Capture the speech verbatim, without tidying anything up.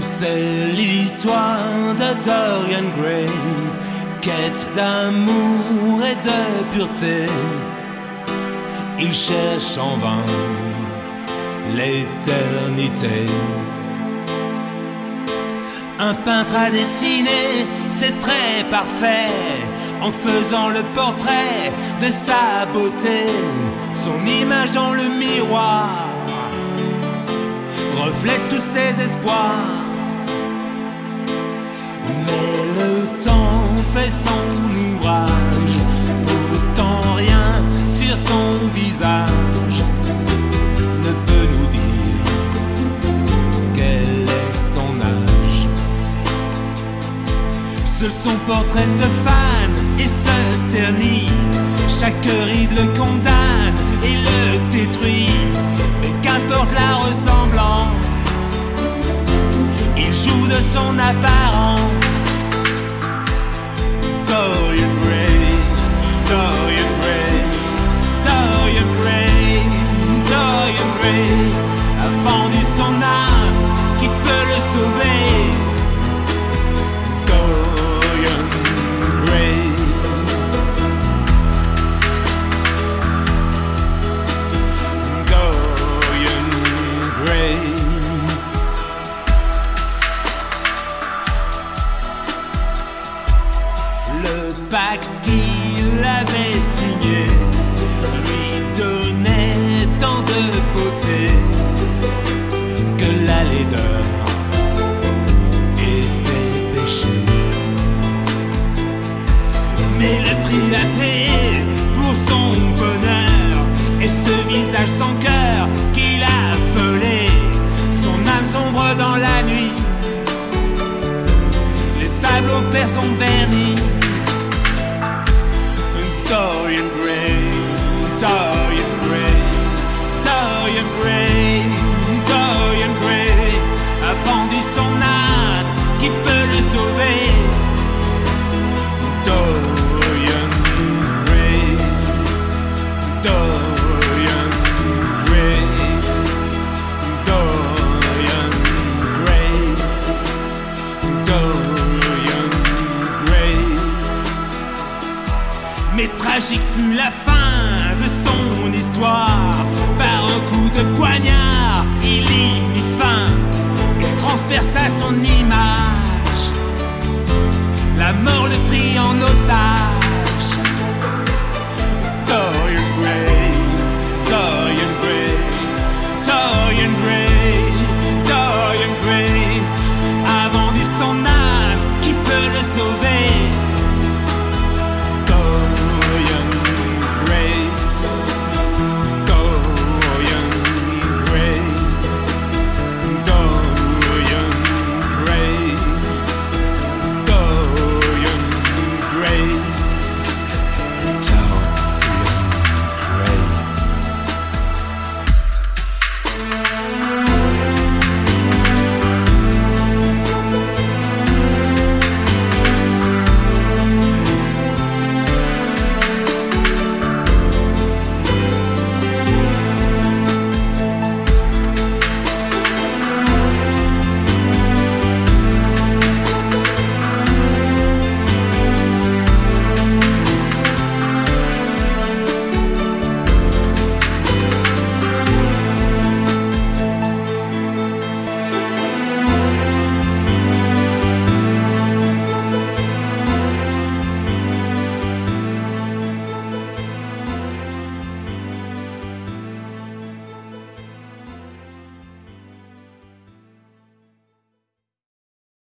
C'est l'histoire de Dorian Gray, quête d'amour et de pureté. Il cherche en vain l'éternité. Un peintre a dessiné ses traits parfaits en faisant le portrait de sa beauté. Son image dans le miroir reflète tous ses espoirs. Mais le temps fait son ouvrage, pourtant rien sur son visage ne peut nous dire quel est son âge. Seul son portrait se fane et se ternit, chaque ride le condamne et le détruit. Mais qu'importe la ressemblance, il joue de son apparence. Dorian Gray, Dorian Gray, Dorian Gray, Dorian Gray a vendu son âme, qui peut le sauver? Dorian Gray. Dorian Gray. Le pacte qu'il avait signé lui donnait tant de beauté que la laideur était péché. Mais le prix à payer pour son bonheur et ce visage sans cœur qu'il a affolé, son âme sombre dans la nuit, les tableaux perdent son vernis. Dorian Gray, Dorian Gray, Dorian Gray, Dorian Gray a vendu son âme, qui peut le sauver? Dorian Gray, Dorian Gray, Dorian Gray, Dorian Gray. Mais tragique fut la fin de son histoire. Par un coup de poignard, il y mit fin. Il transperça son image. La mort le prit en otage.